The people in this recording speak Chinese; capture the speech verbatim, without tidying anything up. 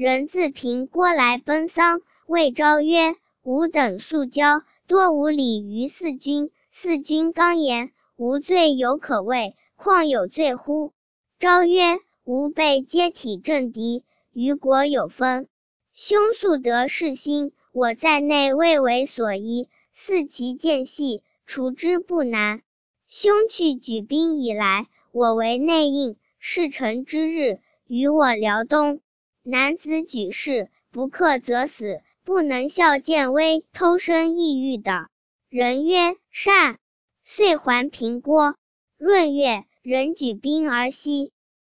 人自平郭来奔丧，谓昭曰：吾等素交，多无礼于四君。四君刚言，无罪犹可畏，况有罪乎？昭曰：吾辈皆体正敌，于国有分。兄素得士心，我在内未为所依，似其间隙，除之不难。兄去举兵以来，我为内应，事成之日，与我辽东。男子举事，不克则死，不能效见微，偷生异狱的。人曰：善。遂还平郭。闰月，人举兵而西。